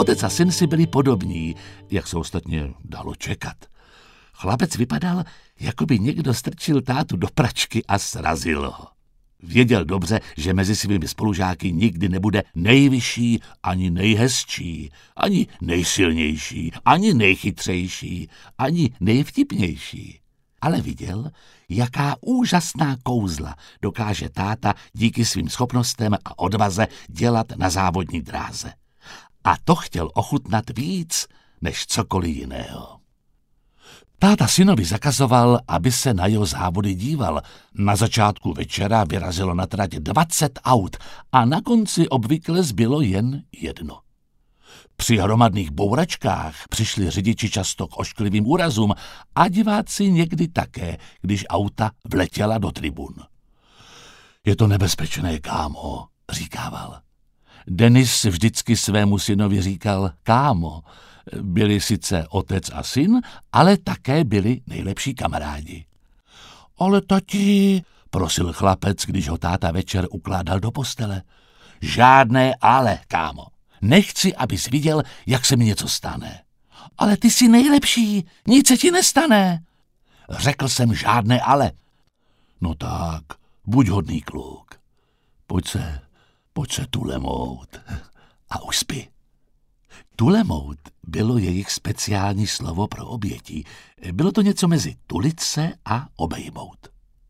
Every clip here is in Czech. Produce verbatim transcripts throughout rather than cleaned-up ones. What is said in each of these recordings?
Otec a syn si byli podobní, jak se ostatně dalo čekat. Chlapec vypadal, jako by někdo strčil tátu do pračky a srazil ho. Věděl dobře, že mezi svými spolužáky nikdy nebude nejvyšší, ani nejhezčí, ani nejsilnější, ani nejchytřejší, ani nejvtipnější. Ale viděl, jaká úžasná kouzla dokáže táta díky svým schopnostem a odvaze dělat na závodní dráze. A to chtěl ochutnat víc než cokoliv jiného. Táta synovi zakazoval, aby se na jeho závody díval. Na začátku večera vyrazilo na trať dvacet aut a na konci obvykle zbylo jen jedno. Při hromadných bouračkách přišli řidiči často k ošklivým úrazům a diváci někdy také, když auta vletěla do tribun. Je to nebezpečné, kámo, říkával. Denis vždycky svému synovi říkal kámo. Byli sice otec a syn, ale také byli nejlepší kamarádi. Ale tati, prosil chlapec, když ho táta večer ukládal do postele. Žádné ale, kámo. Nechci, abys viděl, jak se mi něco stane. Ale ty jsi nejlepší, nic se ti nestane. Řekl jsem žádné ale. No tak, buď hodný kluk. Pojď se, pojď se tulemout a uspí. Tulemout bylo jejich speciální slovo pro oběti. Bylo to něco mezi tulit se a obejmout.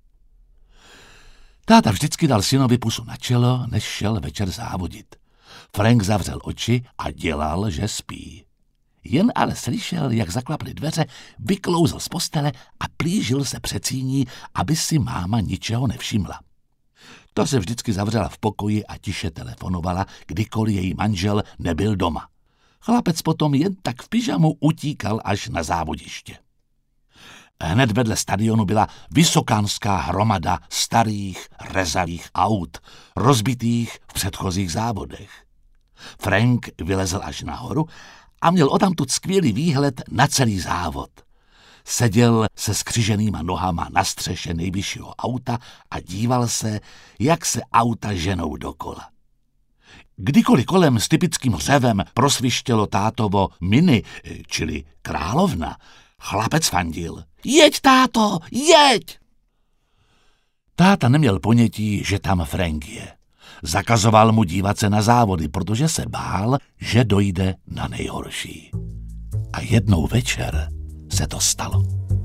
Táta vždycky dal synovi pusu na čelo, než šel večer závodit. Frank zavřel oči a dělal, že spí. Jen ale slyšel, jak zaklaply dveře, vyklouzl z postele a plížil se před síní, aby si máma ničeho nevšimla. To se vždycky zavřela v pokoji a tiše telefonovala, kdykoliv její manžel nebyl doma. Chlapec potom jen tak v pyžamu utíkal až na závodiště. Hned vedle stadionu byla vysokánská hromada starých, rezalých aut, rozbitých v předchozích závodech. Frank vylezl až nahoru a měl odtamtud skvělý výhled na celý závod. Seděl se skřiženýma nohama na střeše nejvyššího auta a díval se, jak se auta ženou dokola. Kdykoliv kolem s typickým řevem prosvištělo tátovo mini, čili královna, chlapec fandil. Jeď, táto, jeď! Táta neměl ponětí, že tam Frank je. Zakazoval mu dívat se na závody, protože se bál, že dojde na nejhorší. A jednou večer se to stalo.